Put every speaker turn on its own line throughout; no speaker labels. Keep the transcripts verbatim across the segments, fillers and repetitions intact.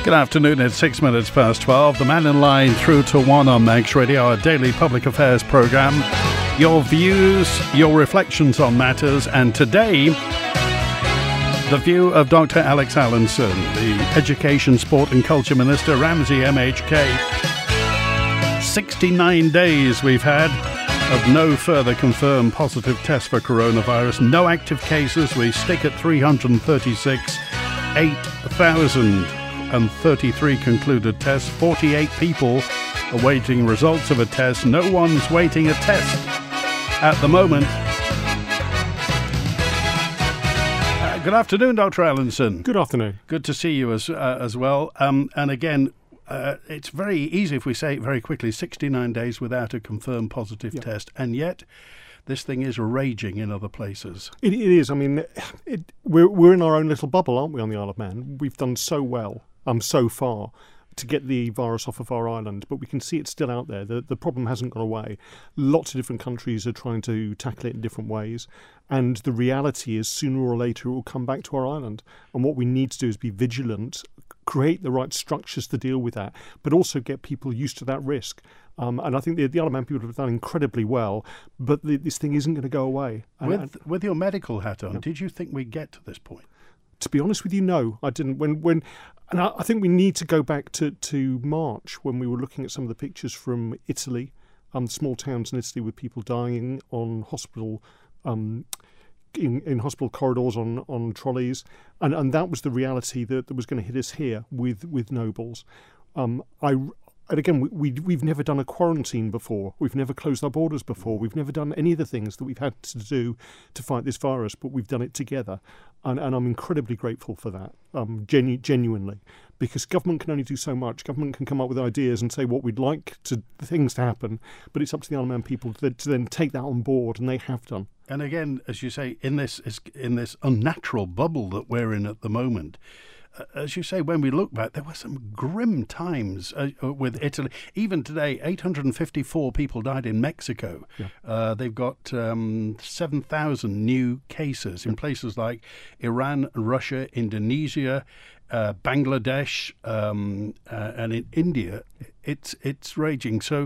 Good afternoon, it's six minutes past twelve. The Man in Line through to one on Manx Radio, our daily public affairs programme. Your views, your reflections on matters, and today, the view of Doctor Alex Allinson, the Education, Sport and Culture Minister, Ramsey M H K. sixty-nine days we've had of no further confirmed positive tests for coronavirus. No active cases. We stick at three hundred thirty-six. eight thousand thirty-three concluded tests. forty-eight people awaiting results of a test. No one's waiting a test at the moment. Uh, good afternoon, Doctor Allinson.
Good afternoon.
Good to see you as uh, as well. Um, and again, uh, it's very easy if we say it very quickly. sixty-nine days without a confirmed positive yeah. test, and yet this thing is raging in other places.
It, it is. I mean, it, we're we're in our own little bubble, aren't we, on the Isle of Man? We've done so well, um, so far, to get the virus off of our island, but we can see it's still out there. The the problem hasn't gone away. Lots of different countries are trying to tackle it in different ways, and the reality is sooner or later it will come back to our island. And what we need to do is be vigilant, create the right structures to deal with that, but also get people used to that risk. Um, and I think the, the Isle of Man people have done incredibly well, but the, this thing isn't going to go away. And,
with,
and,
with your medical hat on,
yeah.
did you think we'd get to this point?
To be honest with you, no, I didn't. When when, and I, I think we need to go back to, to March when we were looking at some of the pictures from Italy, um, small towns in Italy with people dying on hospital, um, in, in hospital corridors on, on trolleys, and, and that was the reality that, that was going to hit us here with with Nobles. Um, I. And again, we, we, we've never done a quarantine before. We've never closed our borders before. We've never done any of the things that we've had to do to fight this virus, but we've done it together. And, and I'm incredibly grateful for that, um, genu- genuinely, because government can only do so much. Government can come up with ideas and say what we'd like to things to happen, but it's up to the Isle of Man people to, to then take that on board, and they have done.
And again, as you say, in this in this unnatural bubble that we're in at the moment, as you say, when we look back, there were some grim times uh, with Italy. Even today, eight hundred fifty-four people died in Mexico. Yeah. Uh, they've got um, seven thousand new cases in places like Iran, Russia, Indonesia, uh, Bangladesh, um, uh, and in India. It's, it's raging. So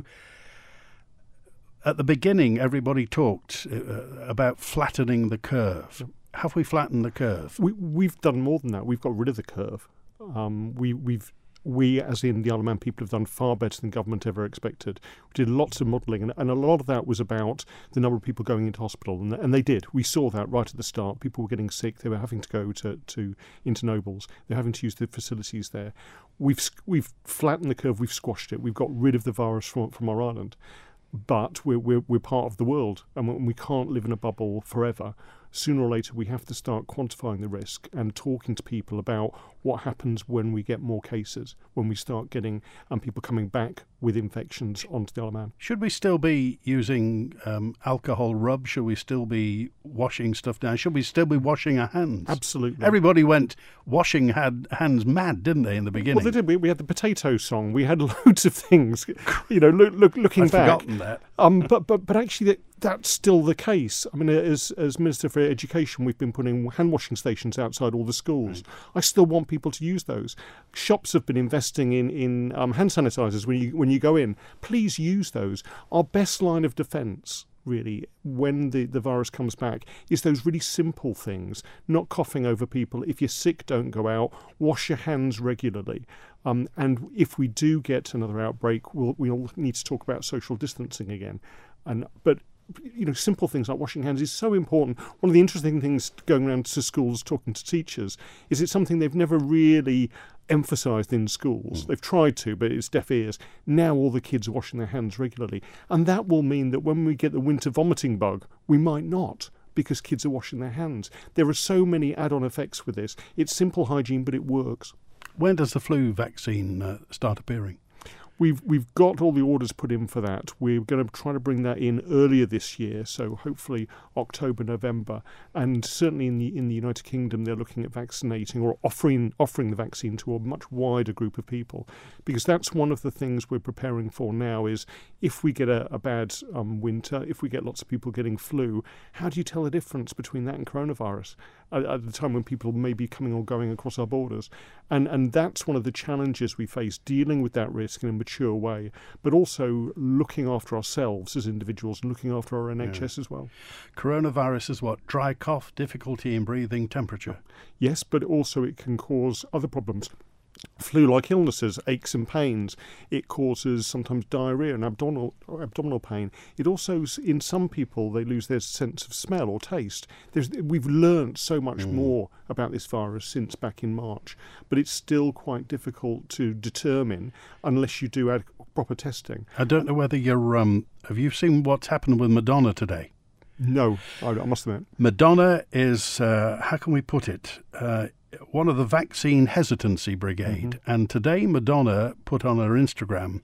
at the beginning, everybody talked uh, about flattening the curve. Yeah. Have we flattened the curve?
We, we've done more than that. We've got rid of the curve. Um, we, we've, we, as in the Isle of Man people, have done far better than government ever expected. We did lots of modelling, and, and a lot of that was about the number of people going into hospital, and, and they did. We saw that right at the start. People were getting sick. They were having to go to, to into Nobles. They're having to use the facilities there. We've we've flattened the curve. We've squashed it. We've got rid of the virus from from our island. But we're, we're we're part of the world, and we can't live in a bubble forever. Sooner or later, we have to start quantifying the risk and talking to people about what happens when we get more cases, when we start getting um, people coming back with infections onto the Isle of Man.
Should we still be using um, alcohol rub? Should we still be washing stuff down? Should we still be washing our hands?
Absolutely.
Everybody went washing had hands mad, didn't they, in the beginning?
Well, they did. We, we had the potato song. We had loads of things. You know, look, look, looking
I've
back.
I've forgotten that.
Um, but but but actually, that, that's still the case. I mean, as as Minister for Education, we've been putting hand washing stations outside all the schools. Right. I still want people to use those. Shops have been investing in in um, hand sanitizers when you when you go in. Please use those. Our best line of defence, really, when the, the virus comes back, is those really simple things. Not coughing over people. If you're sick, don't go out. Wash your hands regularly. Um, and if we do get another outbreak, we'll we'll need to talk about social distancing again. And but you know, simple things like washing hands is so important. One of the interesting things going around to schools, talking to teachers, is it's something they've never really emphasised in schools. Mm. They've tried to, but it's deaf ears. Now all the kids are washing their hands regularly. And that will mean that when we get the winter vomiting bug, we might not, because kids are washing their hands. There are so many add-on effects with this. It's simple hygiene, but it works.
When does the flu vaccine uh, start appearing?
We've we've got all the orders put in for that. We're going to try to bring that in earlier this year, so hopefully October, November. And certainly in the in the United Kingdom, they're looking at vaccinating or offering offering the vaccine to a much wider group of people, because that's one of the things we're preparing for now. Is if we get a, a bad um, winter, if we get lots of people getting flu, how do you tell the difference between that and coronavirus at, at the time when people may be coming or going across our borders? And and that's one of the challenges we face, dealing with that risk in a mature way, but also looking after ourselves as individuals and looking after our N H S yeah. as well.
Coronavirus is what? Dry cough, difficulty in breathing, temperature?
Yes, but also it can cause other problems. Flu-like illnesses, aches and pains. It causes sometimes diarrhea and abdominal or abdominal pain. It also, in some people, they lose their sense of smell or taste. There's, we've learnt so much mm. more about this virus since back in March, but it's still quite difficult to determine unless you do ad- proper testing.
I don't know whether you're. Um, have you seen what's happened with Madonna today?
No, I, I must admit.
Madonna is, uh, how can we put it? Uh, one of the vaccine hesitancy brigade. Mm-hmm. And today Madonna put on her Instagram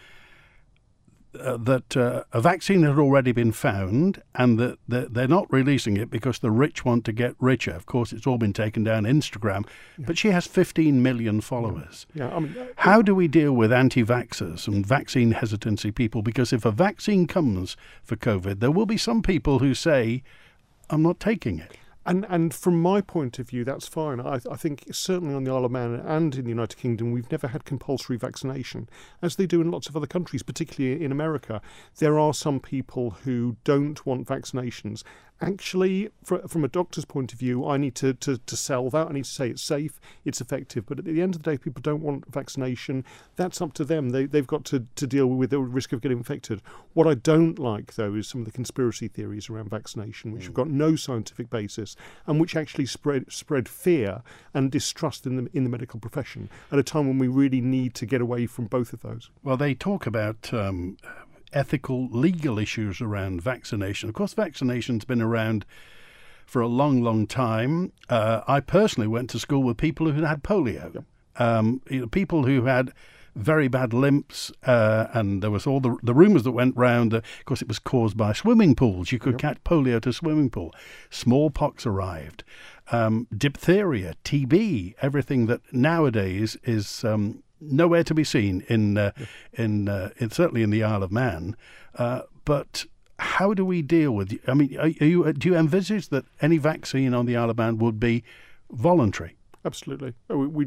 uh, that uh, a vaccine had already been found and that, that they're not releasing it because the rich want to get richer. Of course, it's all been taken down Instagram, yeah. but she has fifteen million followers. Yeah. Yeah, I mean, uh, How do we deal with anti-vaxxers and vaccine hesitancy people? Because if a vaccine comes for COVID, there will be some people who say, I'm not taking it.
And and from my point of view, that's fine. I, I think certainly on the Isle of Man and in the United Kingdom, we've never had compulsory vaccination, as they do in lots of other countries, particularly in America. There are some people who don't want vaccinations. Actually, for, from a doctor's point of view, I need to, to, to sell that. I need to say it's safe, it's effective. But at the end of the day, people don't want vaccination. That's up to them. They, they've got to, to deal with the risk of getting infected. What I don't like, though, is some of the conspiracy theories around vaccination, which mm. have got no scientific basis and which actually spread spread fear and distrust in the, in the medical profession at a time when we really need to get away from both of those.
Well, they talk about Um ethical, legal issues around vaccination. Of course, vaccination's been around for a long, long time. Uh, I personally went to school with people who had polio. Yep. Um, you know, people who had very bad limps, uh, and there was all the the rumours that went round. Uh, of course, it was caused by swimming pools. You could yep. catch polio at a swimming pool. Smallpox arrived. Um, diphtheria, T B, everything that nowadays is Um, nowhere to be seen in uh, in, uh, in certainly in the Isle of Man. Uh, but how do we deal with? I mean, are, are you do you envisage that any vaccine on the Isle of Man would be voluntary?
Absolutely. We, we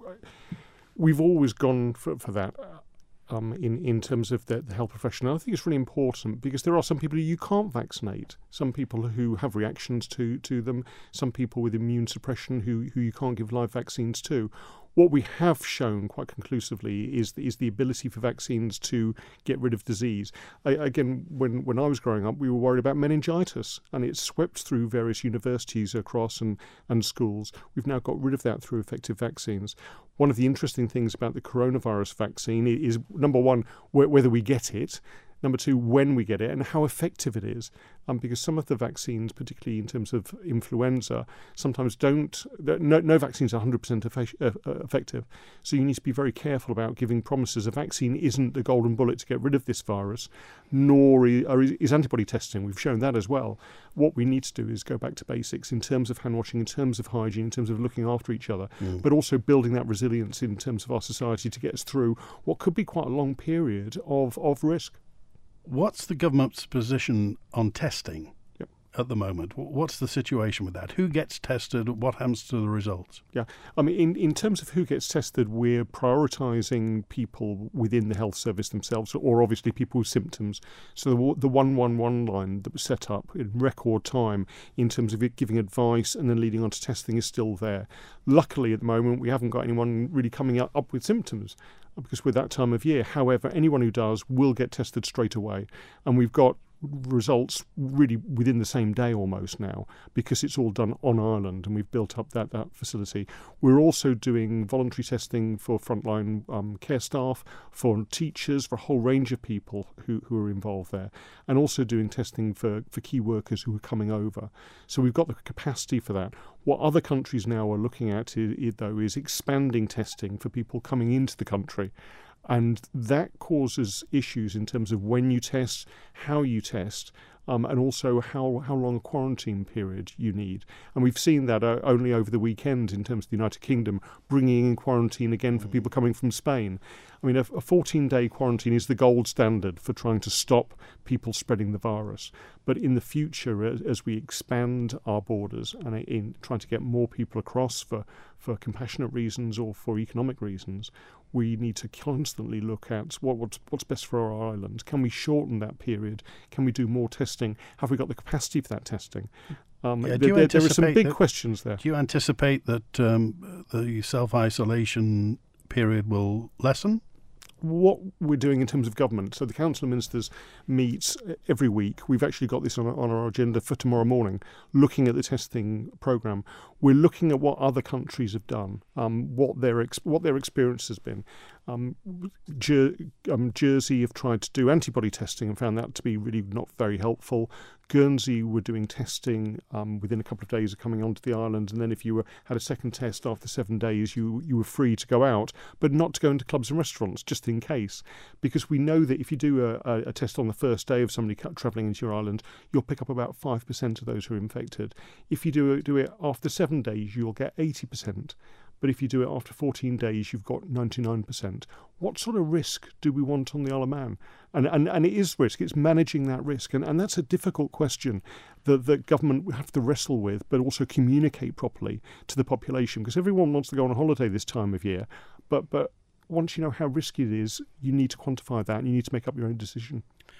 we've always gone for, for that. Um, in, in terms of the, the health profession. And I think it's really important because there are some people who you can't vaccinate, some people who have reactions to, to them, some people with immune suppression who, who you can't give live vaccines to. What we have shown quite conclusively is the, is the ability for vaccines to get rid of disease. I, again, when, when I was growing up, we were worried about meningitis, and it swept through various universities across and, and schools. We've now got rid of that through effective vaccines. One of the interesting things about the coronavirus vaccine is, number one, wh- whether we get it. Number two, when we get it and how effective it is. Um, because some of the vaccines, particularly in terms of influenza, sometimes don't, no, no vaccines are one hundred percent effe- uh, effective. So you need to be very careful about giving promises. A vaccine isn't the golden bullet to get rid of this virus, nor is, is antibody testing. We've shown that as well. What we need to do is go back to basics in terms of hand washing, in terms of hygiene, in terms of looking after each other, mm. but also building that resilience in terms of our society to get us through what could be quite a long period of, of risk.
What's the government's position on testing
yep.
at the moment? What's the situation with that? Who gets tested? What happens to the results?
Yeah, I mean, in, in terms of who gets tested, we're prioritising people within the health service themselves, or obviously people with symptoms. So the, the one one one line that was set up in record time in terms of it giving advice and then leading on to testing is still there. Luckily, at the moment, we haven't got anyone really coming up, up with symptoms, because we're that time of year. However, anyone who does will get tested straight away. And we've got results really within the same day almost now, because it's all done on Ireland and we've built up that, that facility. We're also doing voluntary testing for frontline um, care staff, for teachers, for a whole range of people who, who are involved there, and also doing testing for, for key workers who are coming over. So we've got the capacity for that. What other countries now are looking at, is, is, though, is expanding testing for people coming into the country. And that causes issues in terms of when you test, how you test, um, and also how, how long a quarantine period you need. And we've seen that uh, only over the weekend in terms of the United Kingdom, bringing in quarantine again for people coming from Spain. I mean, a fourteen-day quarantine is the gold standard for trying to stop people spreading the virus. But in the future, as we expand our borders and in trying to get more people across for, for compassionate reasons or for economic reasons, we need to constantly look at what, what's, what's best for our island. Can we shorten that period? Can we do more testing? Have we got the capacity for that testing? Um,
yeah,
there, there, there are some big
that,
questions there.
Do you anticipate that um, the self-isolation period will lessen?
What we're doing in terms of government, so the Council of Ministers meets every week. We've actually got this on, on our agenda for tomorrow morning, looking at the testing programme. We're looking at what other countries have done, um, what their ex- what their experience has been. Um, Jer- um, Jersey have tried to do antibody testing and found that to be really not very helpful. Guernsey were doing testing um, within a couple of days of coming onto the island, and then if you were, had a second test after seven days, you you were free to go out, but not to go into clubs and restaurants, just in case. Because we know that if you do a, a, a test on the first day of somebody travelling into your island, you'll pick up about five percent of those who are infected. If you do, do it after seven days, you'll get eighty percent. But if you do it after fourteen days, you've got ninety-nine percent. What sort of risk do we want on the Isle of Man? And and, and it is risk. It's managing that risk. And, and that's a difficult question that the government will have to wrestle with, but also communicate properly to the population. Because everyone wants to go on a holiday this time of year. But but once you know how risky it is, you need to quantify that and you need to make up your own decision.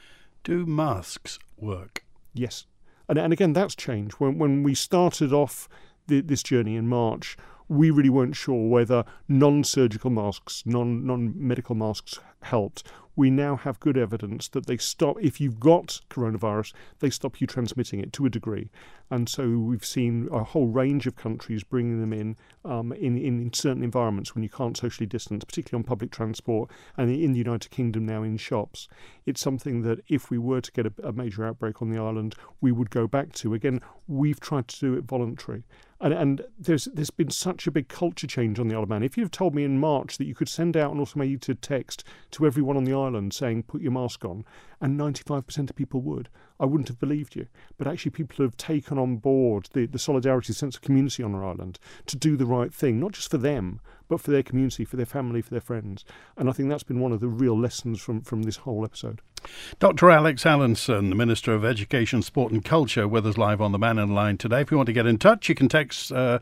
Do masks work?
Yes. And, and again, that's changed. When, when we started off the, this journey in March, we really weren't sure whether non-surgical masks, non, non-medical masks helped. We now have good evidence that they stop, if you've got coronavirus, they stop you transmitting it to a degree. And so we've seen a whole range of countries bringing them in, um, in, in, in certain environments when you can't socially distance, particularly on public transport, and in the United Kingdom now in shops. It's something that if we were to get a, a major outbreak on the island, we would go back to. Again, we've tried to do it voluntary. And, and there's there's been such a big culture change on the Isle of Man. If you'd have told me in March that you could send out an automated text to everyone on the island saying, put your mask on, and ninety-five percent of people would, I wouldn't have believed you. But actually people have taken on board the, the solidarity, sense of community on our island to do the right thing, not just for them, but for their community, for their family, for their friends. And I think that's been one of the real lessons from, from this whole episode.
Doctor Alex Allinson, the Minister of Education, Sport and Culture, with us live on the Man in Line today. If you want to get in touch, you can text... Uh,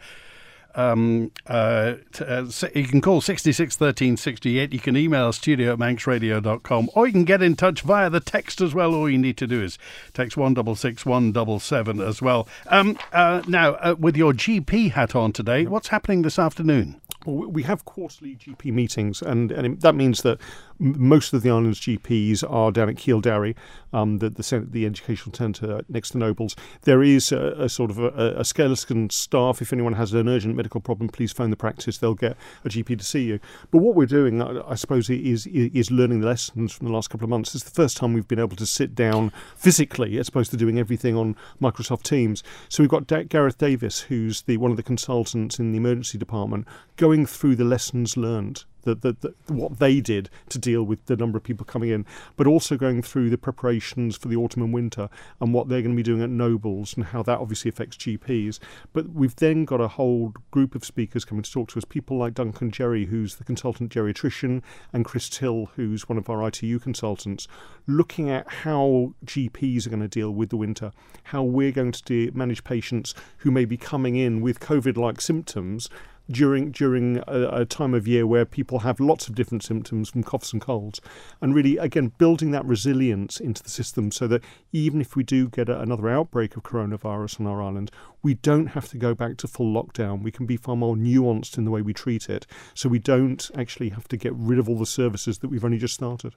Um, uh, t- uh, you can call sixty-six thirteen sixty-eight. You can email studio at manx radio dot com, or you can get in touch via the text as well. All you need to do is text one six six one seven seven as well. Um, uh, now, uh, with your G P hat on today, what's happening this afternoon?
Well, we have quarterly G P meetings, and, and that means that most of the island's G Ps are down at Keeldarry, um, the, the the educational centre next to Nobles. There is a, a sort of a, a skeleton staff. If anyone has an urgent medical problem, please phone the practice. They'll get a G P to see you. But what we're doing, I, I suppose, is is learning the lessons from the last couple of months. It's the first time we've been able to sit down physically, as opposed to doing everything on Microsoft Teams. So we've got da- Gareth Davis, who's the one of the consultants in the emergency department, going through the lessons learned, the, the, the, what they did to deal with the number of people coming in, but also going through the preparations for the autumn and winter and what they're going to be doing at Nobles and how that obviously affects G Ps. But we've then got a whole group of speakers coming to talk to us, people like Duncan Jerry, who's the consultant geriatrician, and Chris Till, who's one of our I T U consultants, looking at how G Ps are going to deal with the winter, how we're going to de- manage patients who may be coming in with COVID-like symptoms during during a, a time of year where people have lots of different symptoms from coughs and colds, and really, again, building that resilience into the system so that even if we do get a, another outbreak of coronavirus on our island, we don't have to go back to full lockdown. We can be far more nuanced in the way we treat it, so we don't actually have to get rid of all the services that we've only just started.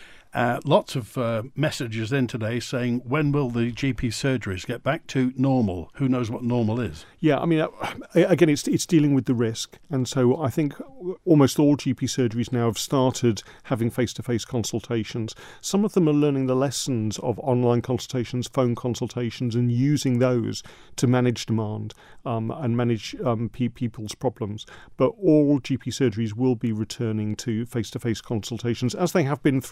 Uh, lots of uh, messages in today saying, when will the G P surgeries get back to normal? Who knows what normal is?
Yeah, I mean, uh, again, it's it's dealing with the risk. And so I think almost all G P surgeries now have started having face-to-face consultations. Some of them are learning the lessons of online consultations, phone consultations, and using those to manage demand um, and manage um, pe- people's problems. But all G P surgeries will be returning to face-to-face consultations, as they have been throughout this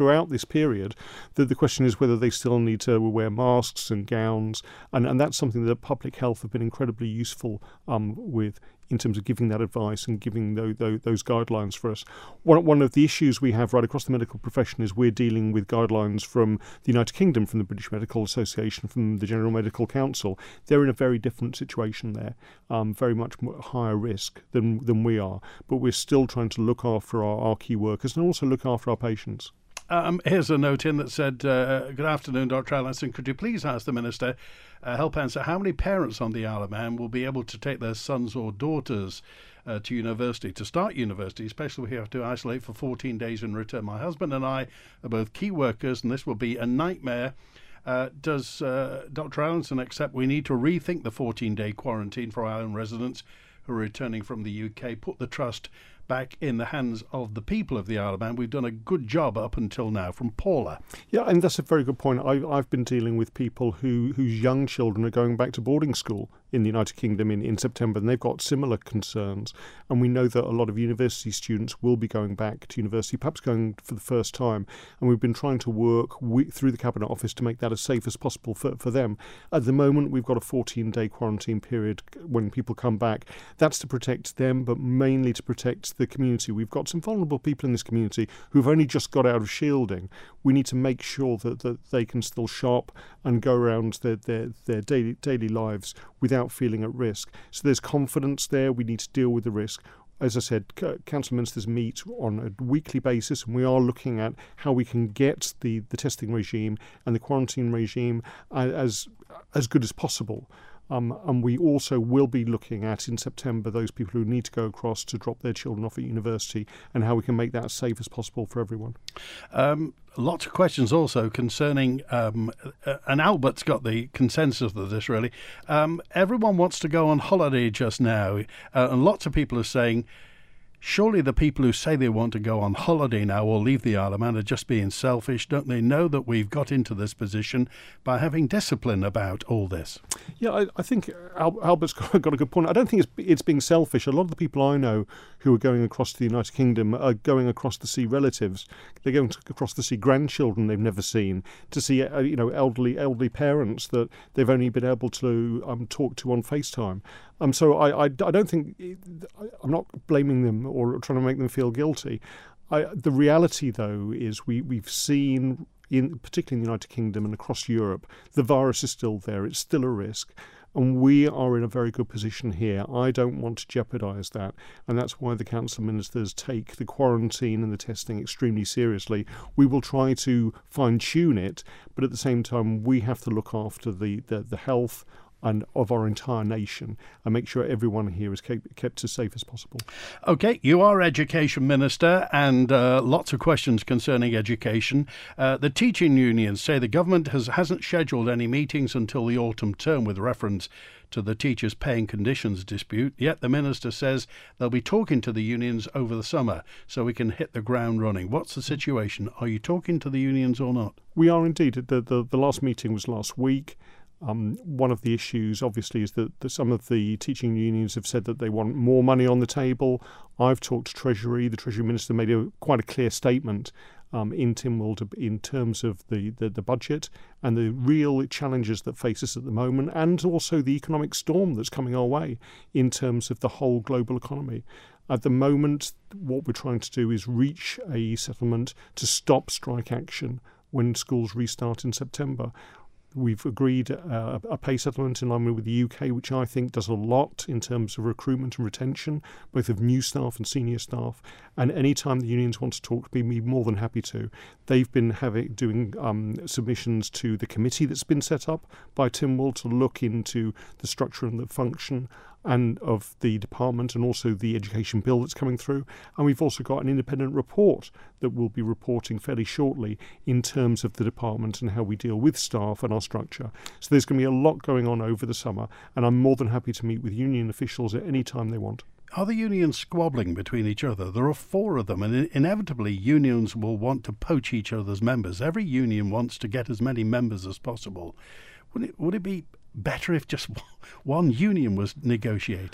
period. The, the question is whether they still need to wear masks and gowns, and, and that's something that public health have been incredibly useful um, with in terms of giving that advice and giving those, those, those guidelines for us. One, one of the issues we have right across the medical profession is we're dealing with guidelines from the United Kingdom, from the British Medical Association, from the General Medical Council. They're in a very different situation there, um, very much more higher risk than, than we are. But we're still trying to look after our, our key workers and also look after our patients.
Um, here's a note in that said, uh, good afternoon, Doctor Allinson. Could you please ask the Minister, uh, help answer, how many parents on the Isle of Man will be able to take their sons or daughters uh, to university, to start university, especially if we have to isolate for fourteen days and return? My husband and I are both key workers, and this will be a nightmare. Uh, does uh, Doctor Allinson accept we need to rethink the fourteen-day quarantine for our own residents who are returning from the U K, put the trust back in the hands of the people of the Isle of Man? We've done a good job up until now. From Paula.
Yeah, and that's a very good point. I, I've been dealing with people who whose young children are going back to boarding school in the United Kingdom in, in September, and they've got similar concerns. And we know that a lot of university students will be going back to university, perhaps going for the first time. And we've been trying to work we, through the Cabinet Office to make that as safe as possible for, for them. At the moment, we've got a fourteen-day quarantine period when people come back. That's to protect them, but mainly to protect the community. We've got some vulnerable people in this community who've only just got out of shielding. We need to make sure that, that they can still shop and go around their, their, their daily, daily lives without feeling at risk. So there's confidence there. We need to deal with the risk. As I said, council ministers meet on a weekly basis, and we are looking at how we can get the, the testing regime and the quarantine regime as as good as possible. Um, and we also will be looking at, in September, those people who need to go across to drop their children off at university and how we can make that as safe as possible for everyone. Um,
lots of questions also concerning, um, uh, and Albert's got the consensus of this really. Um, everyone wants to go on holiday just now, uh, and lots of people are saying, surely the people who say they want to go on holiday now or leave the Isle of Man are just being selfish. Don't they know that we've got into this position by having discipline about all this?
Yeah, I, I think Al- Albert's got, got a good point. I don't think it's, it's being selfish. A lot of the people I know who are going across to the United Kingdom are going across to see relatives. They're going to, across to see grandchildren they've never seen, to see uh, you know elderly elderly parents that they've only been able to um, talk to on FaceTime. Um, so I, I, I don't think, I'm not blaming them or trying to make them feel guilty. I, the reality, though, is we, we've seen, in particularly in the United Kingdom and across Europe, the virus is still there. It's still a risk. And we are in a very good position here. I don't want to jeopardise that. And that's why the council ministers take the quarantine and the testing extremely seriously. We will try to fine-tune it, but at the same time, we have to look after the, the, the health and of our entire nation and make sure everyone here is kept, kept as safe as possible.
OK, you are Education Minister, and uh, lots of questions concerning education. Uh, the teaching unions say the government has, hasn't scheduled any meetings until the autumn term with reference to the teachers' pay and conditions dispute, yet the Minister says they'll be talking to the unions over the summer so we can hit the ground running. What's the situation? Are you talking to the unions or not?
We are indeed. The, the, the last meeting was last week. Um, one of the issues, obviously, is that, that some of the teaching unions have said that they want more money on the table. I've talked to Treasury. The Treasury Minister made a, quite a clear statement um, in Tynwald in terms of the, the, the budget and the real challenges that face us at the moment, and also the economic storm that's coming our way in terms of the whole global economy. At the moment, what we're trying to do is reach a settlement to stop strike action when schools restart in September. We've agreed uh, a pay settlement in line with the U K, which I think does a lot in terms of recruitment and retention, both of new staff and senior staff. And any time the unions want to talk, we'd be more than happy to. They've been having doing um, submissions to the committee that's been set up by Tynwald to look into the structure and the function and of the department, and also the education bill that's coming through. And we've also got an independent report that we'll be reporting fairly shortly in terms of the department and how we deal with staff and our structure. So there's going to be a lot going on over the summer, and I'm more than happy to meet with union officials at any time they want.
Are the unions squabbling between each other? There are four of them, and inevitably unions will want to poach each other's members. Every union wants to get as many members as possible. Would it, would it be better if just one union was negotiating?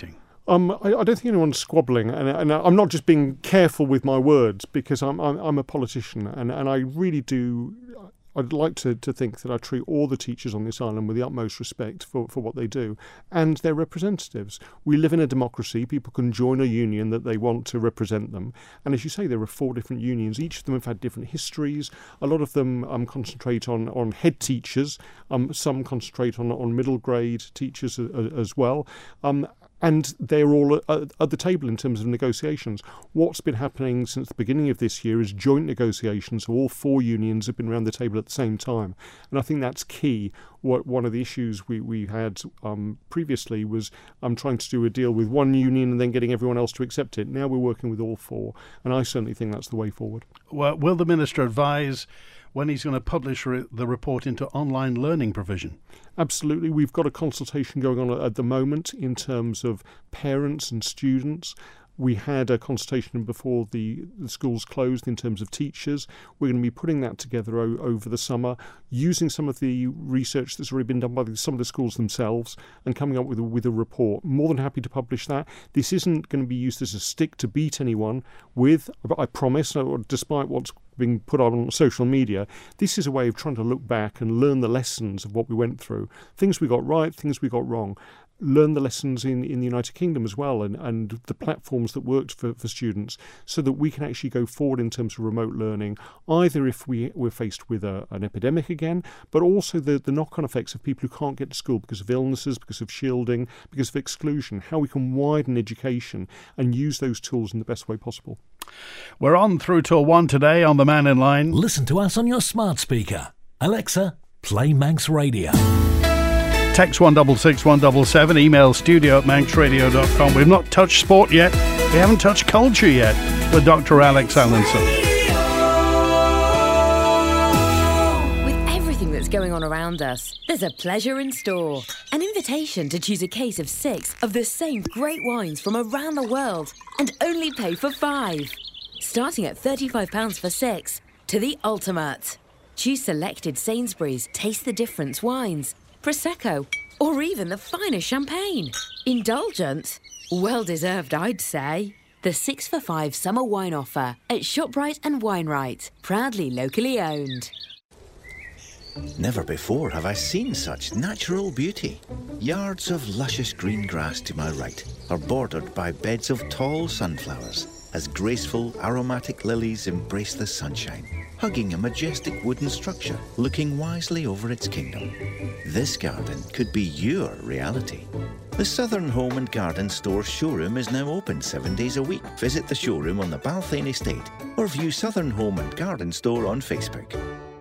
Um, I, I don't think anyone's squabbling, and, and I'm not just being careful with my words because I'm I'm, I'm a politician, and, and I really do. I'd like to, to think that I treat all the teachers on this island with the utmost respect for, for what they do and their representatives. We live in a democracy. People can join a union that they want to represent them. And as you say, there are four different unions. Each of them have had different histories. A lot of them um, concentrate on, on head teachers. Um, some concentrate on, on middle grade teachers as, as well. Um, And they're all at, at the table in terms of negotiations. What's been happening since the beginning of this year is joint negotiations. So all four unions have been around the table at the same time. And I think that's key. What one of the issues we, we had um, previously was um, trying to do a deal with one union and then getting everyone else to accept it. Now we're working with all four. And I certainly think that's the way forward.
Well, will the Minister advise when he's going to publish re- the report into online learning provision?
Absolutely. We've got a consultation going on at the moment in terms of parents and students. We had a consultation before the, the schools closed in terms of teachers. We're going to be putting that together o- over the summer, using some of the research that's already been done by the, some of the schools themselves and coming up with a, with a report. More than happy to publish that. This isn't going to be used as a stick to beat anyone with, I promise, despite what's being put on social media. This is a way of trying to look back and learn the lessons of what we went through. Things we got right, things we got wrong. Learn the lessons in, in the United Kingdom as well and, and the platforms that worked for, for students so that we can actually go forward in terms of remote learning, either if we, we're faced with a, an epidemic again, but also the, the knock-on effects of people who can't get to school because of illnesses, because of shielding, because of exclusion, how we can widen education and use those tools in the best way possible.
We're on through till one today on The Man in Line.
Listen to us on your smart speaker. Alexa, play Manx Radio.
Text one six six one seven seven, email studio at manx radio dot com. We've not touched sport yet. We haven't touched culture yet with Doctor Alex Allinson.
With everything that's going on around us, there's a pleasure in store. An invitation to choose a case of six of the same great wines from around the world and only pay for five. Starting at thirty-five pounds for six, to the ultimate. Choose selected Sainsbury's Taste the Difference wines, Prosecco, or even the finest champagne. Indulgent? Well deserved, I'd say. The six for five summer wine offer at ShopRite and WineRite, proudly locally owned.
Never before have I seen such natural beauty. Yards of luscious green grass to my right are bordered by beds of tall sunflowers as graceful aromatic lilies embrace the sunshine, hugging a majestic wooden structure, looking wisely over its kingdom. This garden could be your reality. The Southern Home and Garden Store showroom is now open seven days a week. Visit the showroom on the Balthain Estate or view Southern Home and Garden Store on Facebook.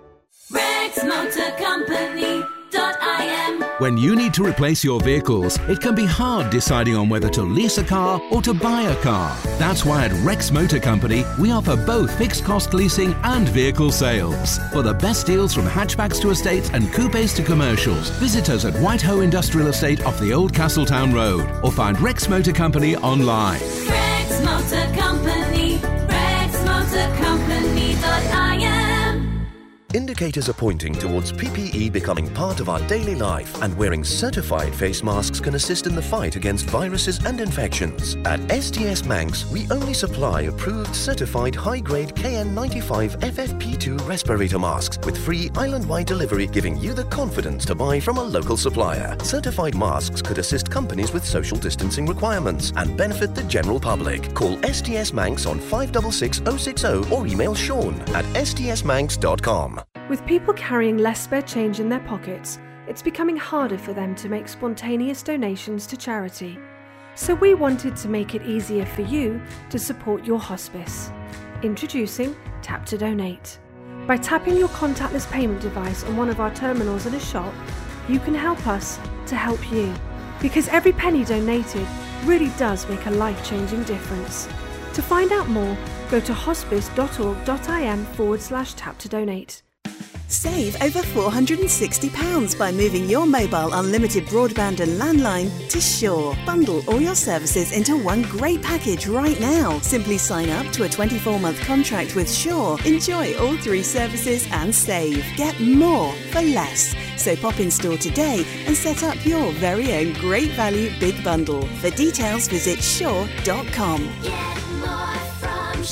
Rex Motor Company dot I M.
When you need to replace your vehicles, it can be hard deciding on whether to lease a car or to buy a car. That's why at Rex Motor Company, we offer both fixed cost leasing and vehicle sales. For the best deals from hatchbacks to estates and coupes to commercials, visit us at Whitehoe Industrial Estate off the Old Castletown Road or find Rex Motor Company online.
Rex Motor Company, Rex Motor Company dot I M.
Indicators are pointing towards P P E becoming part of our daily life, and wearing certified face masks can assist in the fight against viruses and infections. At S T S Manx, we only supply approved certified high-grade K N ninety-five F F P two respirator masks with free island-wide delivery, giving you the confidence to buy from a local supplier. Certified masks could assist companies with social distancing requirements and benefit the general public. Call S T S Manx on five six six zero six zero or email Sean at s t s manx dot com.
With people carrying less spare change in their pockets, it's becoming harder for them to make spontaneous donations to charity. So we wanted to make it easier for you to support your hospice. Introducing Tap to Donate. By tapping your contactless payment device on one of our terminals in a shop, you can help us to help you. Because every penny donated really does make a life-changing difference. To find out more, go to hospice dot org dot I M forward slash tap to donate.
Save over four hundred and sixty pounds by moving your mobile unlimited broadband and landline to Shaw. Bundle all your services into one great package right now. Simply sign up to a twenty-four month contract with Shaw. Enjoy all three services and save. Get more for less. So pop in store today and set up your very own great value big bundle. For details, visit shaw dot com.
Get more from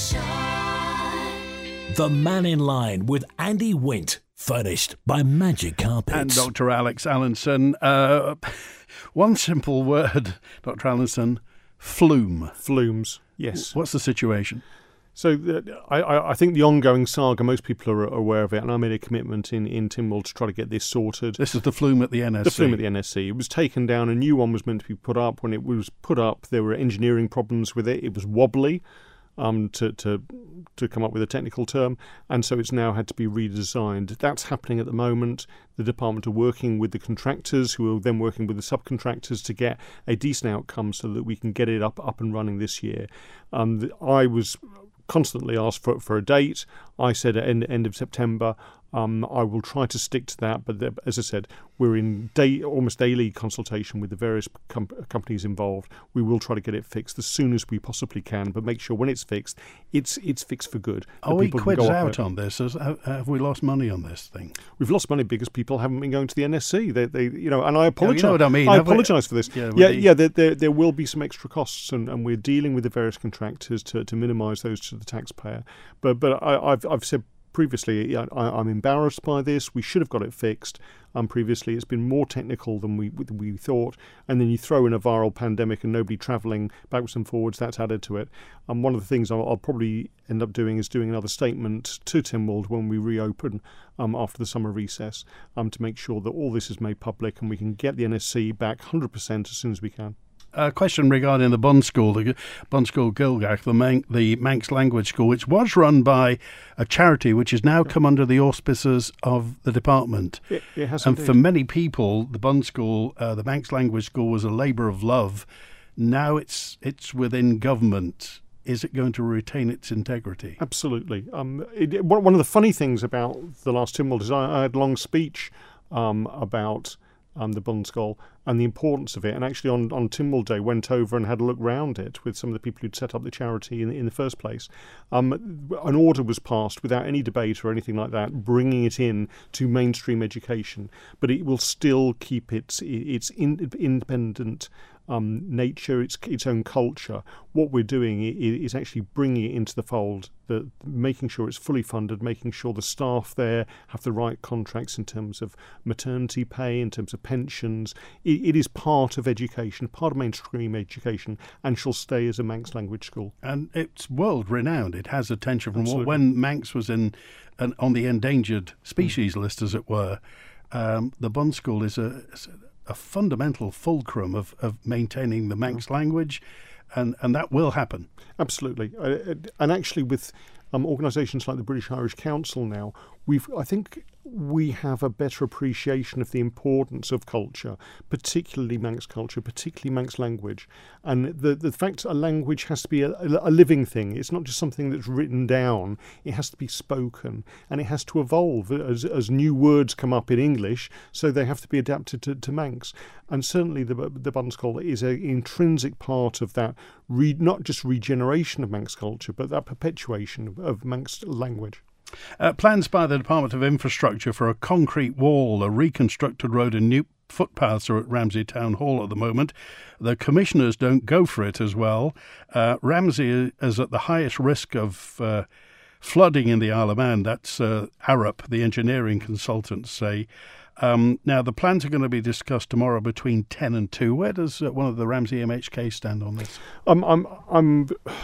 Shaw.
The Man in Line with Andy Wint. Furnished by Magic Carpets.
And Doctor Alex Allinson. Uh, one simple word, Doctor Allinson, flume.
Flumes, yes.
What's the situation?
So uh, I, I think the ongoing saga, most people are aware of it, and I made a commitment in, in Tynwald to try to get this sorted.
This is the flume at the N S C.
The flume at the N S C. It was taken down, a new one was meant to be put up. When it was put up, there were engineering problems with it. It was wobbly. Um, to, to to come up with a technical term, and so it's now had to be redesigned. That's happening at the moment. The department are working with the contractors, who are then working with the subcontractors to get a decent outcome so that we can get it up up and running this year. Um, the, I was constantly asked for for a date. I said at end end of September. Um, I will try to stick to that, but the, as I said, we're in day, almost daily consultation with the various com- companies involved. We will try to get it fixed as soon as we possibly can, but make sure when it's fixed, it's it's fixed for good.
Are we quids out on this? Has, have, have we lost money on this thing?
We've lost money because people haven't been going to the N S C. They, they you know, and I apologise.
You know what I mean?
I
have
apologise for this.
Yeah,
yeah,
the...
yeah. There, there, there will be some extra costs, and, and we're dealing with the various contractors to, to minimise those to the taxpayer. But but I, I've I've said. Previously, I, I'm embarrassed by this. We should have got it fixed. Um, previously, it's been more technical than we than we thought. And then you throw in a viral pandemic and nobody travelling backwards and forwards. That's added to it. And um, one of the things I'll, I'll probably end up doing is doing another statement to Tynwald when we reopen um, after the summer recess um, to make sure that all this is made public and we can get the N S C back one hundred percent as soon as we can.
A question regarding the Bund School, the Bund School Gilgach, the, Man- the Manx Language School, which was run by a charity which has now come under the auspices of the department.
It, it has
and
indeed.
For many people, the Bund School, uh, the Manx Language School, was a labour of love. Now it's it's within government. Is it going to retain its integrity?
Absolutely. Um, it, one of the funny things about the last Tynwald is I, I had a long speech um, about um, the Bund School and the importance of it. And actually on, on Tynwald Day went over and had a look round it with some of the people who'd set up the charity in, in the first place. Um, an order was passed without any debate or anything like that, bringing it in to mainstream education. But it will still keep its, its in, independent Um, nature, its its own culture. What we're doing is actually bringing it into the fold, the, making sure it's fully funded, making sure the staff there have the right contracts in terms of maternity pay, in terms of pensions. It, it is part of education, part of mainstream education, and shall stay as a Manx language school.
And it's world renowned. It has attention from
Absolutely.
when Manx was in an, on the endangered species mm. list, as it were. Um, the Bund School is a, is a a fundamental fulcrum of, of maintaining the Manx language, and, and that will happen.
Absolutely. Uh, and actually with um, organisations like the British Irish Council now, we've I think we have a better appreciation of the importance of culture, particularly Manx culture, particularly Manx language. And the, the fact a language has to be a, a living thing. It's not just something that's written down. It has to be spoken, and it has to evolve as, as new words come up in English, so they have to be adapted to, to Manx. And certainly the, the Bund School is an intrinsic part of that, re, not just regeneration of Manx culture, but that perpetuation of, of Manx language.
Uh, plans by the Department of Infrastructure for a concrete wall, a reconstructed road and new footpaths are at Ramsey Town Hall at the moment. The commissioners don't go for it as well. Uh, Ramsey is at the highest risk of uh, flooding in the Isle of Man. That's uh, Arup, the engineering consultants, say. Um, now, the plans are going to be discussed tomorrow between ten and two. Where does uh, one of the Ramsey M H K stand on this?
Um, I'm, I'm,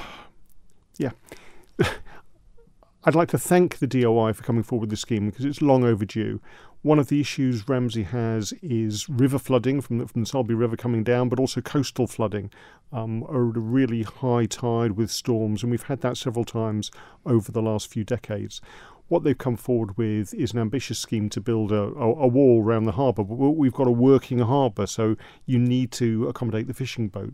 yeah. I'd like to thank the D O I for coming forward with this scheme because it's long overdue. One of the issues Ramsey has is river flooding from the, from the Sulby River coming down, but also coastal flooding, um, a really high tide with storms, and we've had that several times over the last few decades. What they've come forward with is an ambitious scheme to build a, a, a wall around the harbour. But we've got a working harbour, so you need to accommodate the fishing boats.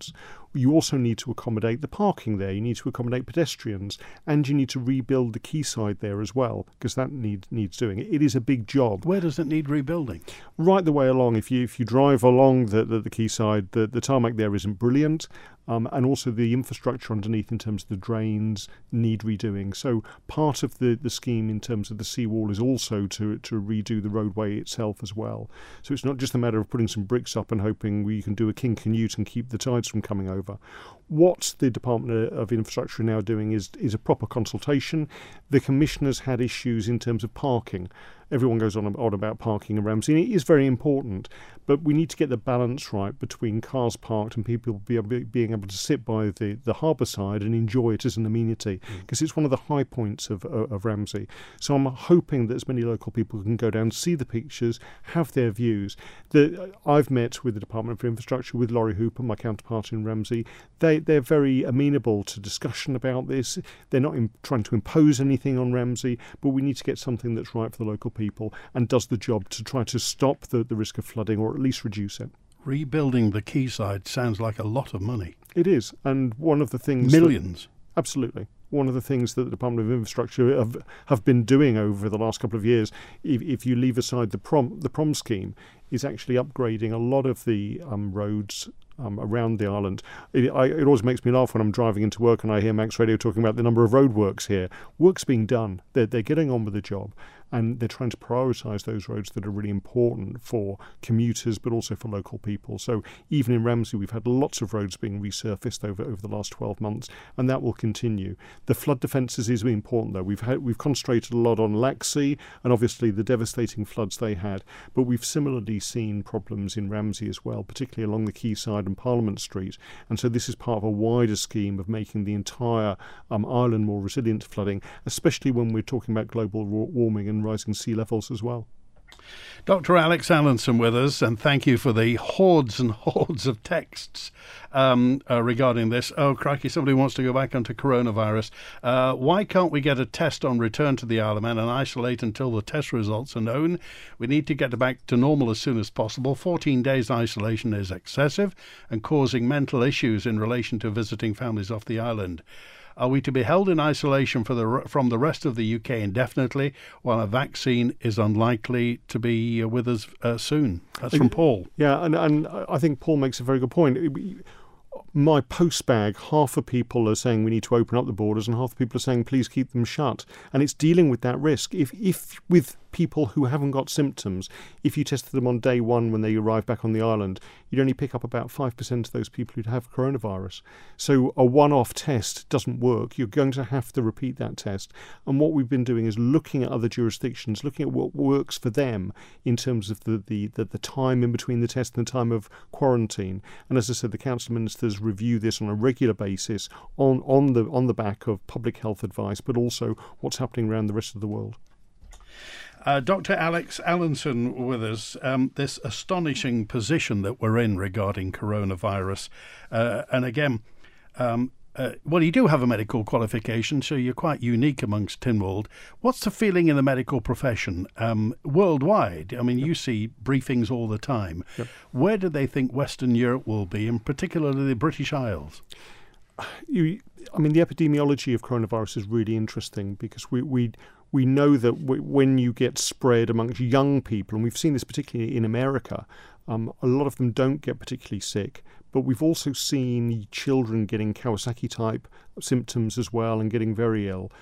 You also need to accommodate the parking there. You need to accommodate pedestrians, and you need to rebuild the quayside there as well, because that need, needs doing. It is a big job.
Where does it need rebuilding?
Right the way along. If you if you drive along the, the, the quayside, the, the tarmac there isn't brilliant. Um, and also the infrastructure underneath in terms of the drains need redoing. So part of the, the scheme in terms of the seawall is also to to redo the roadway itself as well. So it's not just a matter of putting some bricks up and hoping we can do a King Canute and keep the tides from coming over. What the Department of Infrastructure are now doing is, is a proper consultation. The Commissioner's had issues in terms of parking. Everyone goes on, on about parking in Ramsey, and it is very important, but we need to get the balance right between cars parked and people be able, being able to sit by the, the harbour side and enjoy it as an amenity, because mm. it's one of the high points of, of, of Ramsey. So I'm hoping that as many local people can go down, see the pictures, have their views. The, I've met with the Department for Infrastructure, with Laurie Hooper, my counterpart in Ramsey. They, they're very amenable to discussion about this. They're not in, trying to impose anything on Ramsey, but we need to get something that's right for the local people people and does the job to try to stop the, the risk of flooding or at least reduce it.
Rebuilding the quayside sounds like a lot of money.
It is, and one of the things...
Millions.
That, absolutely. One of the things that the Department of Infrastructure have, have been doing over the last couple of years, if, if you leave aside the prom, the prom scheme, is actually upgrading a lot of the um, roads Um, around the island. It, I, it always makes me laugh when I'm driving into work and I hear Manx Radio talking about the number of roadworks here. Work's being done. They're, they're getting on with the job, and they're trying to prioritise those roads that are really important for commuters but also for local people. So even in Ramsey, we've had lots of roads being resurfaced over, over the last twelve months, and that will continue. The flood defences is important, though. We've had, we've concentrated a lot on Laxey and obviously the devastating floods they had, but we've similarly seen problems in Ramsey as well, particularly along the quayside and Parliament Street. And so this is part of a wider scheme of making the entire um, island more resilient to flooding, especially when we're talking about global warming and rising sea levels as well.
Doctor Alex Allinson with us, and thank you for the hordes and hordes of texts um, uh, regarding this. Oh, crikey, somebody wants to go back onto coronavirus. Uh, why can't we get a test on return to the Isle of Man and isolate until the test results are known? We need to get back to normal as soon as possible. fourteen days isolation is excessive and causing mental issues in relation to visiting families off the island. Are we to be held in isolation for the, from the rest of the U K indefinitely while a vaccine is unlikely to be uh, with us uh, soon? That's from Paul.
Yeah, and, and I think Paul makes a very good point. My post bag, half of people are saying we need to open up the borders and half the people are saying please keep them shut. And it's dealing with that risk. If, if with people who haven't got symptoms, if you tested them on day one when they arrive back on the island, you'd only pick up about five percent of those people who'd have coronavirus. So a one-off test doesn't work. You're going to have to repeat that test. And what we've been doing is looking at other jurisdictions, looking at what works for them in terms of the, the, the, the time in between the test and the time of quarantine. And as I said, the Council of Ministers review this on a regular basis on, on, the, on the back of public health advice, but also what's happening around the rest of the world.
Uh, Doctor Alex Allinson with us. Um, this astonishing position that we're in regarding coronavirus. Uh, and again, um, uh, well, you do have a medical qualification, so you're quite unique amongst Tynwald. What's the feeling in the medical profession um, worldwide? I mean, yep. You see briefings all the time. Yep. Where do they think Western Europe will be, and particularly the British Isles?
You, I mean, the epidemiology of coronavirus is really interesting because we... we We know that w- when you get spread amongst young people, and we've seen this particularly in America, um, a lot of them don't get particularly sick. But we've also seen children getting Kawasaki-type symptoms as well and getting very ill.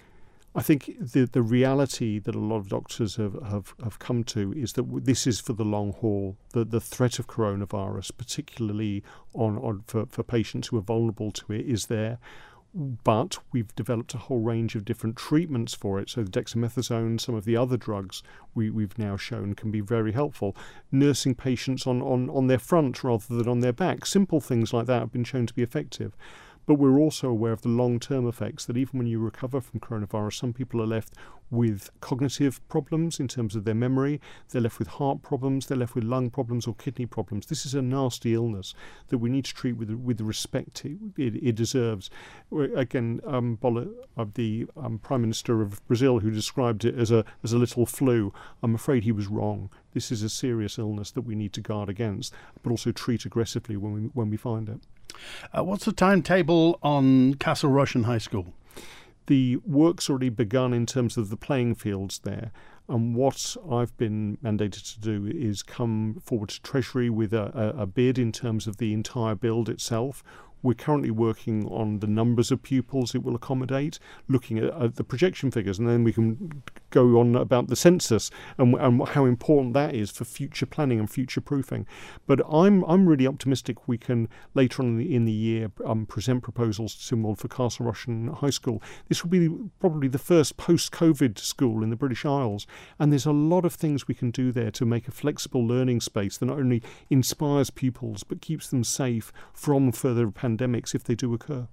I think the the reality that a lot of doctors have, have, have come to is that this is for the long haul. The the threat of coronavirus, particularly on, on for, for patients who are vulnerable to it, is there. But we've developed a whole range of different treatments for it. So the dexamethasone, some of the other drugs we, we've now shown can be very helpful. Nursing patients on, on, on their front rather than on their back. Simple things like that have been shown to be effective. But we're also aware of the long-term effects that even when you recover from coronavirus, some people are left with cognitive problems in terms of their memory, they're left with heart problems, they're left with lung problems or kidney problems. This is a nasty illness that we need to treat with with the respect it, it, it deserves. Again, um, Bola, uh, the um, Prime Minister of Brazil, who described it as a as a little flu, I'm afraid he was wrong. This is a serious illness that we need to guard against, but also treat aggressively when we when we find it.
Uh, what's the timetable on Castle Rushen High School?
The work's already begun in terms of the playing fields there. And what I've been mandated to do is come forward to Treasury with a, a, a bid in terms of the entire build itself. We're currently working on the numbers of pupils it will accommodate, looking at, at the projection figures, and then we can go on about the census and, and how important that is for future planning and future proofing. But I'm I'm really optimistic we can later on in the, in the year um, present proposals to Simwald for Castle Rushen High School. This will be probably the first post-COVID school in the British Isles, and there's a lot of things we can do there to make a flexible learning space that not only inspires pupils but keeps them safe from further pandemics. pandemics if they do occur.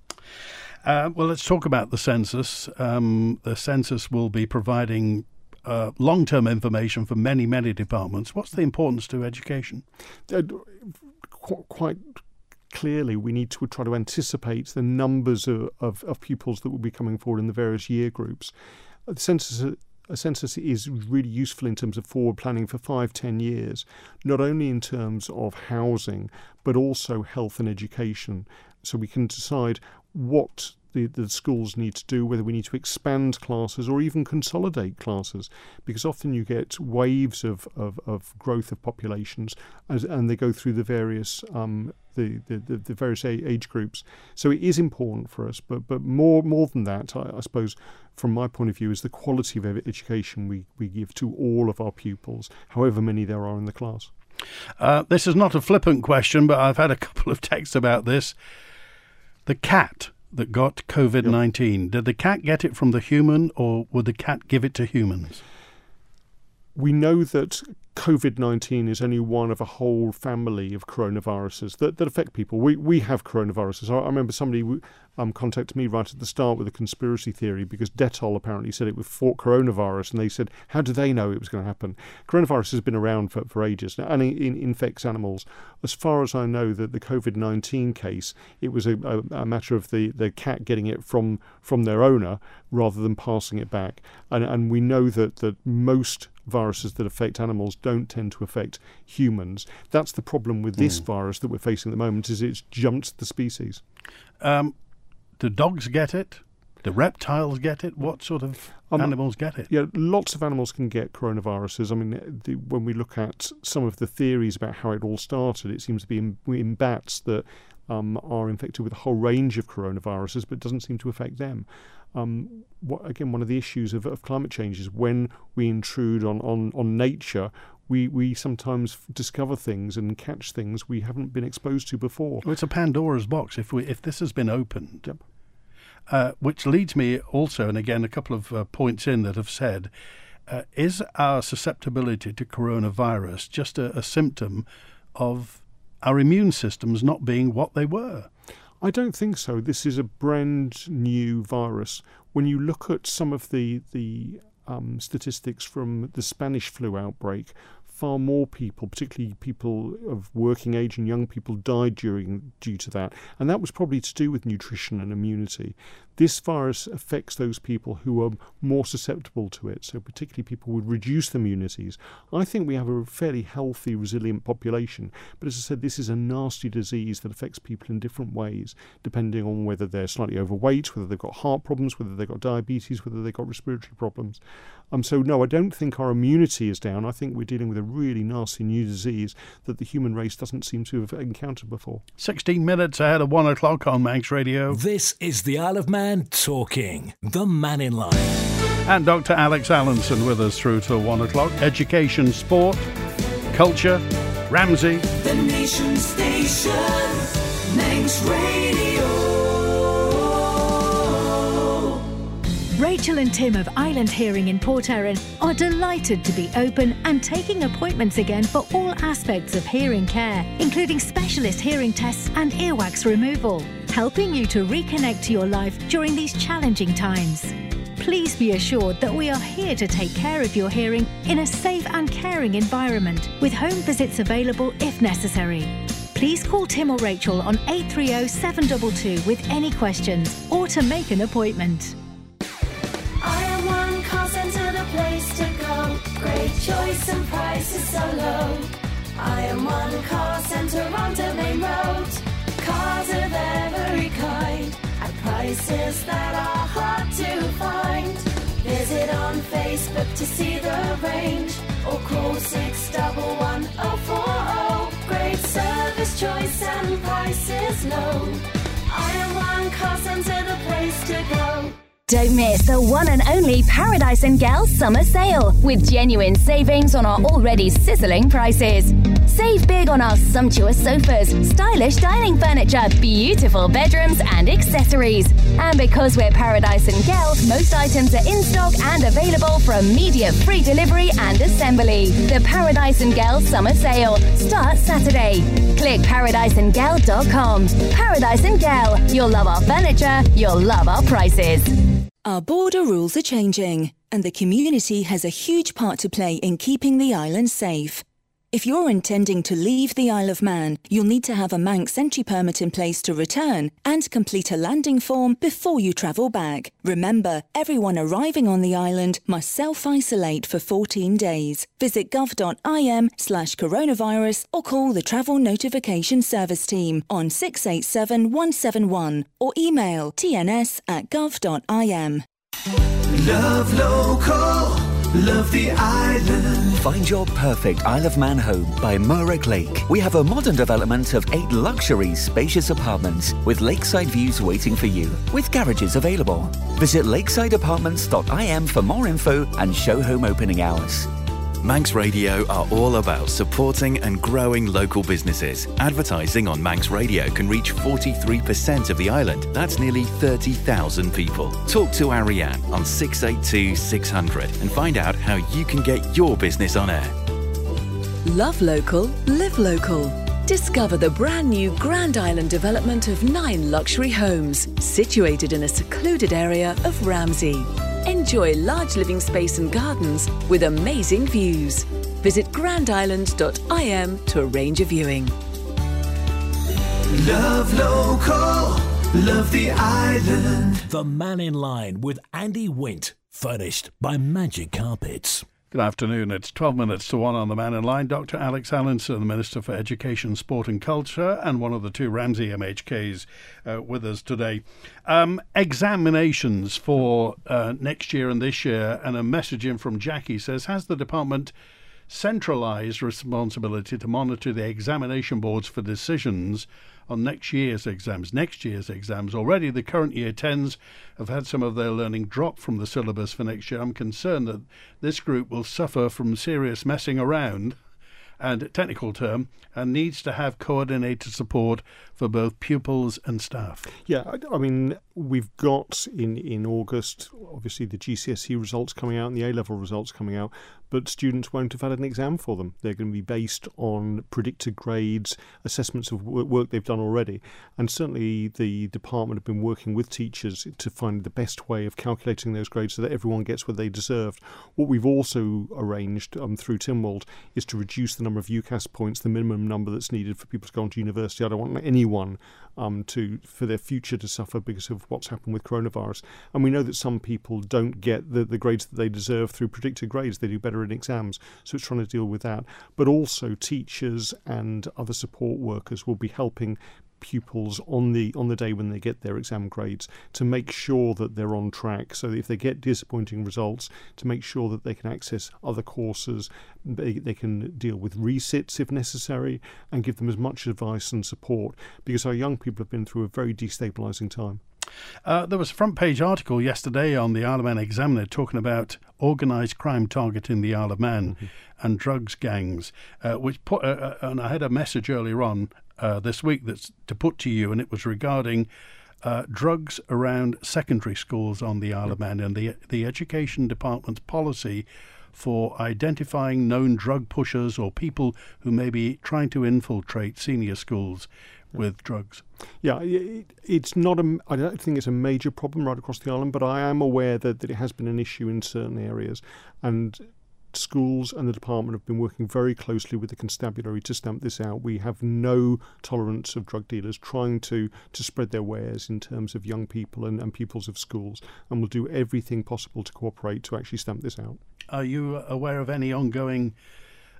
Uh, well, let's talk about the census. Um, the census will be providing uh, long-term information for many, many departments. What's the importance to education?
Uh, qu- quite clearly, we need to try to anticipate the numbers of, of, of pupils that will be coming forward in the various year groups. Uh, the census uh, A census is really useful in terms of forward planning for five, ten years, not only in terms of housing, but also health and education. So we can decide what the, the schools need to do, whether we need to expand classes or even consolidate classes, because often you get waves of, of, of growth of populations as, and they go through the various um, the, the, the, the various age groups. So it is important for us, but but more more than that, I, I suppose, from my point of view, is the quality of education we, we give to all of our pupils, however many there are in the class.
Uh, this is not a flippant question, but I've had a couple of texts about this. The cat that got COVID nineteen, yep. Did the cat get it from the human, or would the cat give it to humans?
We know that COVID nineteen is only one of a whole family of coronaviruses that, that affect people. We we have coronaviruses. I, I remember somebody um, contacted me right at the start with a conspiracy theory because Dettol apparently said it was fought coronavirus, and they said, how do they know it was going to happen? Coronavirus has been around for, for ages now, and it, it infects animals. As far as I know, that the COVID nineteen case, it was a, a, a matter of the, the cat getting it from, from their owner rather than passing it back. And, and we know that, that most viruses that affect animals don't tend to affect humans. That's the problem with this mm. virus that we're facing at the moment, is it's jumped the species. Um,
do dogs get it? Do reptiles get it? What sort of um, animals get it?
Yeah, lots of animals can get coronaviruses. I mean, the, when we look at some of the theories about how it all started, it seems to be in, in bats that um, are infected with a whole range of coronaviruses, but it doesn't seem to affect them. Um, what, again, one of the issues of, of climate change is when we intrude on, on, on nature, we, we sometimes discover things and catch things we haven't been exposed to before.
Well, it's a Pandora's box if we if this has been opened. Yep. Uh, which leads me also, and again, a couple of uh, points in that have said, uh, is our susceptibility to coronavirus just a, a symptom of our immune systems not being what they were?
I don't think so. This is a brand new virus. When you look at some of the the um, statistics from the Spanish flu outbreak, far more people, particularly people of working age and young people, died during due to that. And that was probably to do with nutrition and immunity. This virus affects those people who are more susceptible to it, so particularly people with reduced immunities. I think we have a fairly healthy, resilient population, but as I said, this is a nasty disease that affects people in different ways, depending on whether they're slightly overweight, whether they've got heart problems, whether they've got diabetes, whether they've got respiratory problems. Um, so no, I don't think our immunity is down. I think we're dealing with a really nasty new disease that the human race doesn't seem to have encountered before.
sixteen minutes ahead of one o'clock on Manx Radio.
This is the Isle of Man talking, the man in line.
And Doctor Alex Allinson with us through till one o'clock. Education, sport, culture, Ramsey.
The Nation Station, Manx Radio.
Rachel and Tim of Island Hearing in Port Erin are delighted to be open and taking appointments again for all aspects of hearing care, including specialist hearing tests and earwax removal, helping you to reconnect to your life during these challenging times. Please be assured that we are here to take care of your hearing in a safe and caring environment, with home visits available if necessary. Please call Tim or Rachel on eight three zero, seven two two with any questions or to make an appointment.
I am one call centre, the place to go. Great choice and prices so low. I am one call centre on Domain Road. Car prices that are hard to find. Visit on Facebook to see the range, or call six one one oh four oh. Great service, choice and prices low. Iron One Car Centre, the place to go.
Don't miss the one and only Paradise and Gale summer sale with genuine savings on our already sizzling prices. Save big on our sumptuous sofas, stylish dining furniture, beautiful bedrooms and accessories. And because we're Paradise and Gale, most items are in stock and available for immediate free delivery and assembly. The Paradise and Gale summer sale starts Saturday. Click paradise and gale dot com. Paradise and Gale, you'll love our furniture, you'll love our prices.
Our border rules are changing, and the community has a huge part to play in keeping the island safe. If you're intending to leave the Isle of Man, you'll need to have a Manx entry permit in place to return and complete a landing form before you travel back. Remember, everyone arriving on the island must self-isolate for fourteen days. Visit gov.im slash coronavirus or call the Travel Notification Service Team on six eight seven one seven one or email t n s at gov dot i m.
Love local. Love the island.
Find your perfect Isle of Man home by Murrick Lake. We have a modern development of eight luxury, spacious apartments with lakeside views waiting for you, with garages available. Visit lakeside apartments dot i m for more info and show home opening hours.
Manx Radio are all about supporting and growing local businesses. Advertising on Manx Radio can reach forty-three percent of the island. That's nearly thirty thousand people. Talk to Ariane on six eight two six hundred and find out how you can get your business on air.
Love local, live local. Discover the brand new Grand Island development of nine luxury homes situated in a secluded area of Ramsey. Enjoy large living space and gardens with amazing views. Visit grand island dot i m to arrange a viewing.
Love local, love the island.
The Man in Line with Andy Wint, furnished by Magic Carpets.
Good afternoon. It's twelve minutes to one on the Man in Line. Doctor Alex Allinson, the Minister for Education, Sport and Culture, and one of the two Ramsey M H Ks uh, with us today. Um, examinations for uh, next year and this year, and a message in from Jackie says, has the department centralised responsibility to monitor the examination boards for decisions on next year's exams. Next year's exams. Already the current year tens have had some of their learning drop from the syllabus for next year. I'm concerned that this group will suffer from serious messing around, and technical term, and needs to have coordinated support for both pupils and staff.
Yeah, I, I mean, we've got in, in August, obviously, the G C S E results coming out and the A-level results coming out, but students won't have had an exam for them. They're going to be based on predicted grades, assessments of work they've done already. And certainly the department have been working with teachers to find the best way of calculating those grades so that everyone gets what they deserved. What we've also arranged um, through Tynwald is to reduce the number of UCAS points, the minimum number that's needed for people to go on to university. I don't want anyone um, to for their future to suffer because of what's happened with coronavirus. And we know that some people don't get the, the grades that they deserve through predicted grades. They do better in exams, so it's trying to deal with that. But also teachers and other support workers will be helping pupils on the on the day when they get their exam grades to make sure that they're on track. So if they get disappointing results, to make sure that they can access other courses, they, they can deal with resits if necessary, and give them as much advice and support, because our young people have been through a very destabilising time.
Uh, there was a front page article yesterday on the Isle of Man Examiner talking about organised crime targeting the Isle of Man mm-hmm. and drugs gangs, uh, which put, uh, and I had a message earlier on uh, this week that's to put to you, and it was regarding uh, drugs around secondary schools on the Isle of Man and the the Education Department's policy for identifying known drug pushers or people who may be trying to infiltrate senior schools with drugs.
Yeah, it, it's not a, I don't think it's a major problem right across the island, but I am aware that, that it has been an issue in certain areas, and schools and the department have been working very closely with the constabulary to stamp this out. We have no tolerance of drug dealers trying to, to spread their wares in terms of young people and, and pupils of schools, and we'll do everything possible to cooperate to actually stamp this out.
Are you aware of any ongoing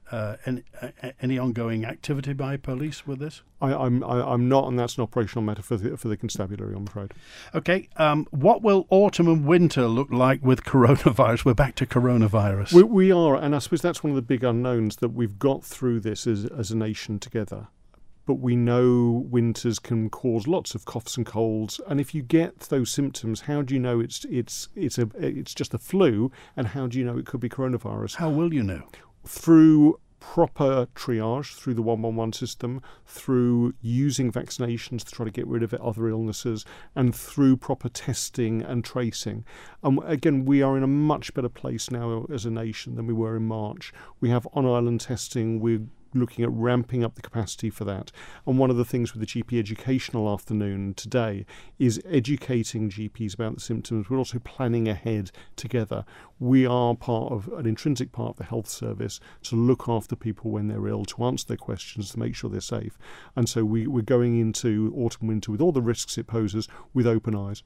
uh, any, uh, any ongoing activity by police with this?
I, I'm I, I'm not, and that's an operational matter for the, for the constabulary, I'm afraid.
Okay, um, what will autumn and winter look like with coronavirus? We're back to coronavirus.
We, we are, and I suppose that's one of the big unknowns, that we've got through this as, as a nation together. But we know winters can cause lots of coughs and colds, and if you get those symptoms, how do you know it's it's it's a it's just a flu, and how do you know it could be coronavirus?
How will you know?
Through proper triage, through the one one one system, through using vaccinations to try to get rid of other illnesses, and through proper testing and tracing. And um, again, we are in a much better place now as a nation than we were in March. We have on-island testing. We're looking at ramping up the capacity for that. And one of the things with the G P educational afternoon today is educating G Ps about the symptoms. We're also planning ahead together. We are part of an intrinsic part of the health service to look after people when they're ill, to answer their questions, to make sure they're safe. And so we, we're going into autumn, winter with all the risks it poses with open eyes.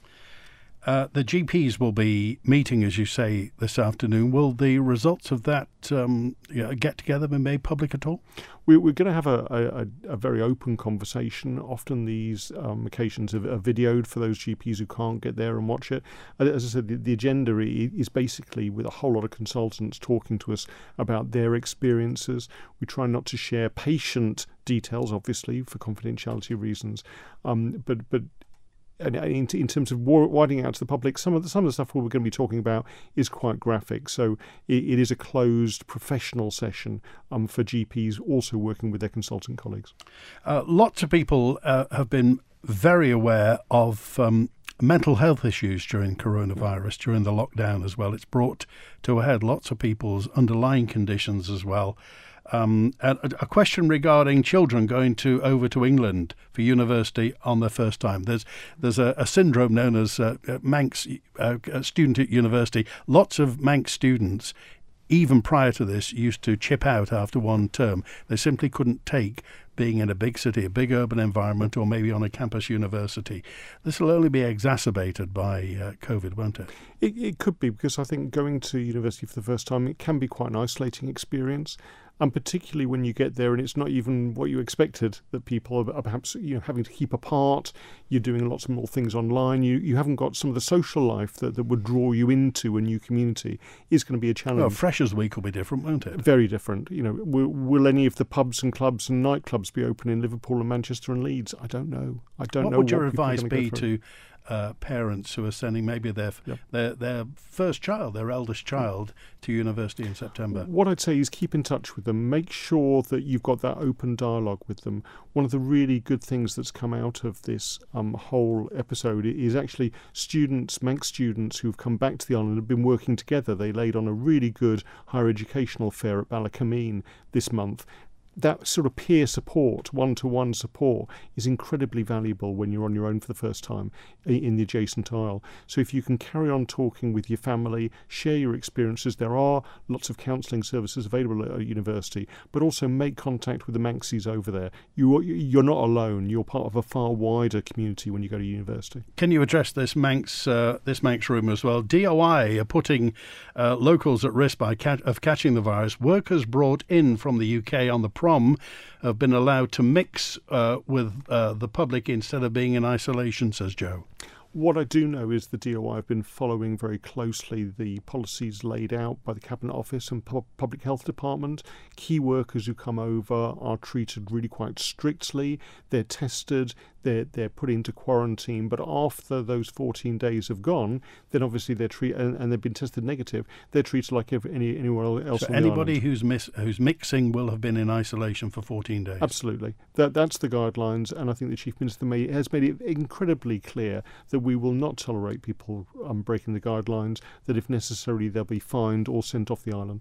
Uh, the G Ps will be meeting, as you say, this afternoon. Will the results of that um, you know, get-together be made public at all?
We, we're going to have a, a, a very open conversation. Often these um, occasions are, are videoed for those G Ps who can't get there and watch it. As I said, the, the agenda is basically with a whole lot of consultants talking to us about their experiences. We try not to share patient details, obviously, for confidentiality reasons, um, but but And in, in terms of widening out to the public, some of the, some of the stuff we're going to be talking about is quite graphic. So it, it is a closed professional session um, for G Ps also working with their consultant colleagues.
Uh, lots of people uh, have been very aware of um, mental health issues during coronavirus, during the lockdown as well. It's brought to a head lots of people's underlying conditions as well. Um, a, a question regarding children going to over to England for university on their first time. There's there's a, a syndrome known as uh, Manx uh, student at university. Lots of Manx students, even prior to this, used to chip out after one term. They simply couldn't take being in a big city, a big urban environment, or maybe on a campus university. This will only be exacerbated by uh, COVID, won't it?
it? It could be, because I think going to university for the first time, it can be quite an isolating experience. And particularly when you get there and it's not even what you expected, that people are perhaps you know having to keep apart, you're doing lots more things online, you, you haven't got some of the social life that, that would draw you into a new community, is going to be a challenge.
Well, Freshers' Week will be different, won't it?
Very different. You know, will, will any of the pubs and clubs and nightclubs be open in Liverpool and Manchester and Leeds? I don't know. I don't
what
know.
Would your
what
advice be
to
Uh, parents who are sending maybe their,
yep.
their their first child, their eldest child, to university in September?
What I'd say is keep in touch with them. Make sure that you've got that open dialogue with them. One of the really good things that's come out of this um, whole episode is actually students, Manx students who've come back to the island and have been working together. They laid on a really good higher educational fair at Ballacameen this month. That sort of peer support, one-to-one support, is incredibly valuable when you're on your own for the first time in the adjacent isle. So if you can carry on talking with your family, share your experiences, there are lots of counselling services available at a university, but also make contact with the Manxies over there. You, you're not alone. You're part of a far wider community when you go to university.
Can you address this Manx uh, this Manx rumour as well? D O I are putting uh, locals at risk by cat- of catching the virus. Workers brought in from the U K on the prom have been allowed to mix uh, with uh, the public instead of being in isolation, says Joe.
What I do know is the D O I have been following very closely the policies laid out by the Cabinet Office and Pu- Public Health Department. Key workers who come over are treated really quite strictly. They're tested, they're, they're put into quarantine, but after those fourteen days have gone, then obviously they're treated, and, and they've been tested negative, they're treated like every, any, anywhere else
so
on
anybody
the island.
who's mis- who's mixing will have been in isolation for fourteen days?
Absolutely. That, that's the guidelines, and I think the Chief Minister may, has made it incredibly clear that we will not tolerate people um, breaking the guidelines, that if necessary they'll be fined or sent off the island.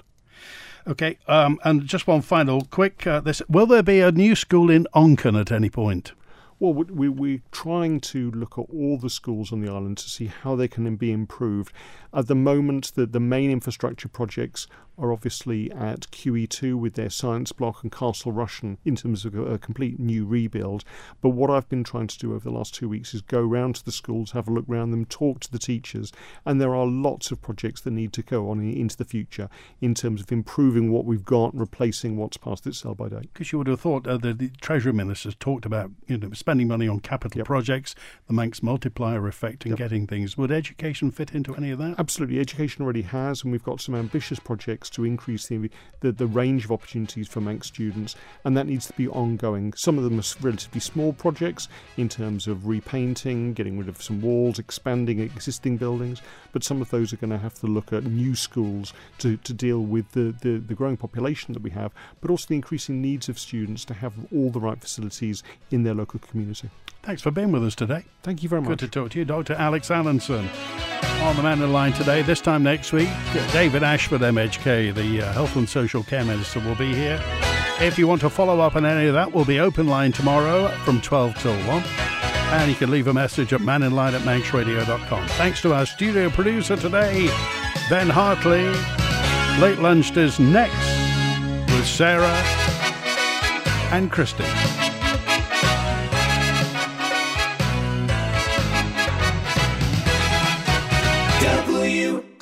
OK, um, and just one final quick, uh, this, will there be a new school in Onken at any point?
Well, we, we're trying to look at all the schools on the island to see how they can be improved. At the moment, the, the main infrastructure projects, are obviously at Q E two with their science block and Castle Rushen in terms of a, a complete new rebuild. But what I've been trying to do over the last two weeks is go round to the schools, have a look round them, talk to the teachers, and there are lots of projects that need to go on in, into the future in terms of improving what we've got, replacing what's past its sell-by date.
Because you would have thought uh, the, the Treasury Minister's talked about, you know, spending money on capital yep. projects, the Manx multiplier effect and yep. getting things. Would education fit into any of that?
Absolutely. Education already has, and we've got some ambitious projects to increase the, the, the range of opportunities for Manx students, and that needs to be ongoing. Some of them are relatively small projects in terms of repainting, getting rid of some walls, expanding existing buildings, but some of those are going to have to look at new schools to, to deal with the, the, the growing population that we have, but also the increasing needs of students to have all the right facilities in their local community.
Thanks for being with us today.
Thank you very much.
Good to talk to you. Doctor Alex Allinson on the Man in the Line today. This time next week, David Ashford, M H K, the uh, Health and Social Care Minister, will be here. If you want to follow up on any of that, we'll be open line tomorrow from twelve till one. And you can leave a message at maninline at manx radio dot com. Thanks to our studio producer today, Ben Hartley. Late Lunch is next with Sarah and Christy.
W